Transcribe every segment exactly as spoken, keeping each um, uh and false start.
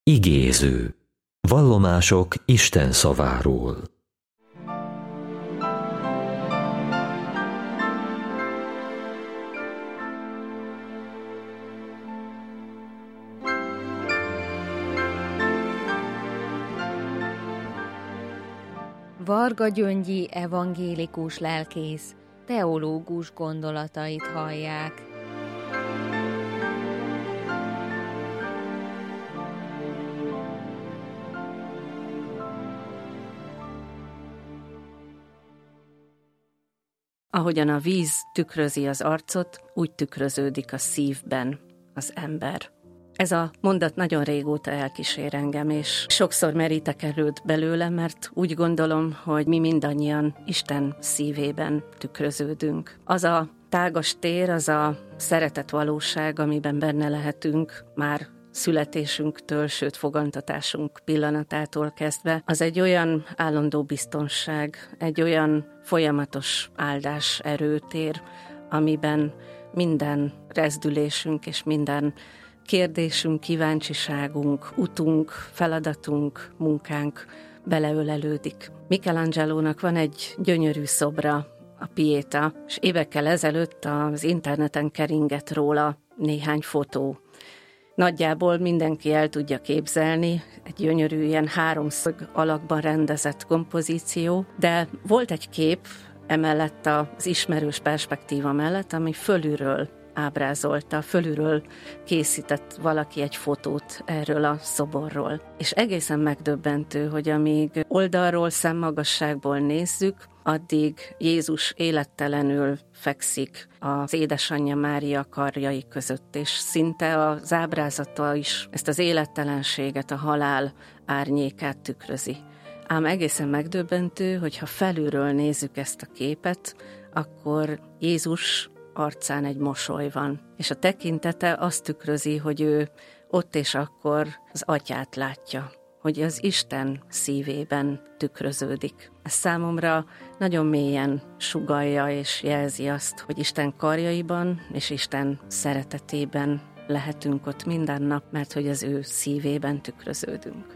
Igéző. Vallomások Isten szaváról. Varga Gyöngyi evangélikus lelkész teológus gondolatait hallják. Ahogyan a víz tükrözi az arcot, úgy tükröződik a szívben az ember. Ez a mondat nagyon régóta elkísér engem, és sokszor merítek előtt belőle, mert úgy gondolom, hogy mi mindannyian Isten szívében tükröződünk. Az a tágas tér, az a szeretet valóság, amiben benne lehetünk már születésünktől, sőt fogantatásunk pillanatától kezdve, az egy olyan állandó biztonság, egy olyan folyamatos áldás erőtér, amiben minden rezdülésünk és minden kérdésünk, kíváncsiságunk, utunk, feladatunk, munkánk beleölelődik. Michelangelónak van egy gyönyörű szobra, a Pieta, és évekkel ezelőtt az interneten keringett róla néhány fotó. Nagyjából mindenki el tudja képzelni, egy gyönyörű ilyen háromszög alakban rendezett kompozíció, de volt egy kép emellett az ismerős perspektíva mellett, ami fölülről ábrázolta, fölülről készített valaki egy fotót erről a szoborról. És egészen megdöbbentő, hogy amíg oldalról, szemmagasságból nézzük, addig Jézus élettelenül fekszik az édesanyja Mária karjai között, és szinte az ábrázata is ezt az élettelenséget, a halál árnyékát tükrözi. Ám egészen megdöbbentő, hogyha felülről nézzük ezt a képet, akkor Jézus arcán egy mosoly van, és a tekintete azt tükrözi, hogy ő ott és akkor az atyát látja, hogy az Isten szívében tükröződik. Ez számomra nagyon mélyen sugallja és jelzi azt, hogy Isten karjaiban és Isten szeretetében lehetünk ott minden nap, mert hogy az ő szívében tükröződünk.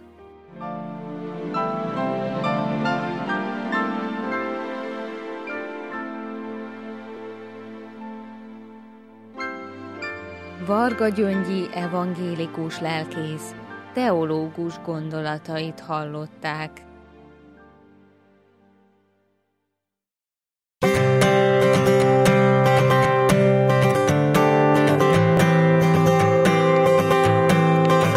Varga Gyöngyi evangélikus lelkész teológus gondolatait hallották.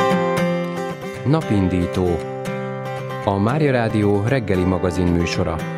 Napindító. A Mária Rádió reggeli magazin műsora.